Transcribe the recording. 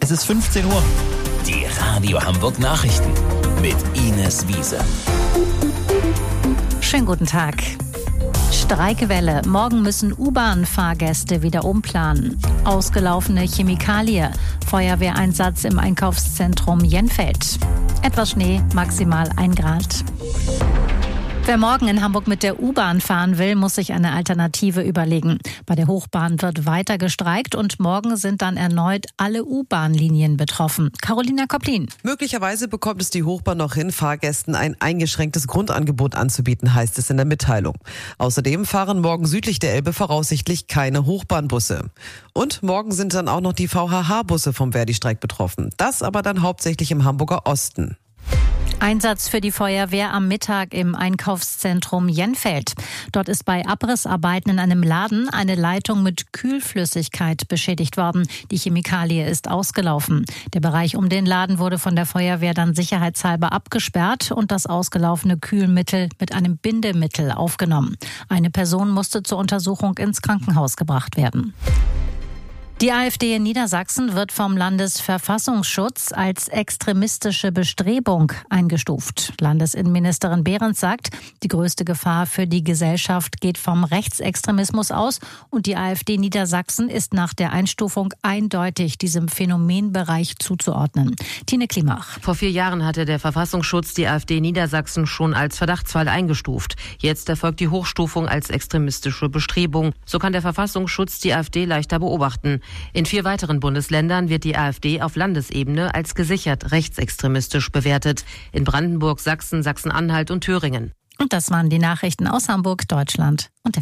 Es ist 15 Uhr. Die Radio Hamburg Nachrichten mit Ines Wiese. Schönen guten Tag. Streikwelle. Morgen müssen U-Bahn-Fahrgäste wieder umplanen. Ausgelaufene Chemikalie. Feuerwehreinsatz im Einkaufszentrum Jenfeld. Etwas Schnee, maximal 1 Grad. Wer morgen in Hamburg mit der U-Bahn fahren will, muss sich eine Alternative überlegen. Bei der Hochbahn wird weiter gestreikt und morgen sind dann erneut alle U-Bahn-Linien betroffen. Carolina Kopplin. Möglicherweise bekommt es die Hochbahn noch hin, Fahrgästen ein eingeschränktes Grundangebot anzubieten, heißt es in der Mitteilung. Außerdem fahren morgen südlich der Elbe voraussichtlich keine Hochbahnbusse. Und morgen sind dann auch noch die VHH-Busse vom Verdi-Streik betroffen. Das aber dann hauptsächlich im Hamburger Osten. Einsatz für die Feuerwehr am Mittag im Einkaufszentrum Jenfeld. Dort ist bei Abrissarbeiten in einem Laden eine Leitung mit Kühlflüssigkeit beschädigt worden. Die Chemikalie ist ausgelaufen. Der Bereich um den Laden wurde von der Feuerwehr dann sicherheitshalber abgesperrt und das ausgelaufene Kühlmittel mit einem Bindemittel aufgenommen. Eine Person musste zur Untersuchung ins Krankenhaus gebracht werden. Die AfD in Niedersachsen wird vom Landesverfassungsschutz als extremistische Bestrebung eingestuft. Landesinnenministerin Behrens sagt, die größte Gefahr für die Gesellschaft geht vom Rechtsextremismus aus und die AfD Niedersachsen ist nach der Einstufung eindeutig diesem Phänomenbereich zuzuordnen. Tine Klimach. Vor 4 Jahren hatte der Verfassungsschutz die AfD Niedersachsen schon als Verdachtsfall eingestuft. Jetzt erfolgt die Hochstufung als extremistische Bestrebung. So kann der Verfassungsschutz die AfD leichter beobachten. In 4 weiteren Bundesländern wird die AfD auf Landesebene als gesichert rechtsextremistisch bewertet. In Brandenburg, Sachsen, Sachsen-Anhalt und Thüringen. Und das waren die Nachrichten aus Hamburg, Deutschland und der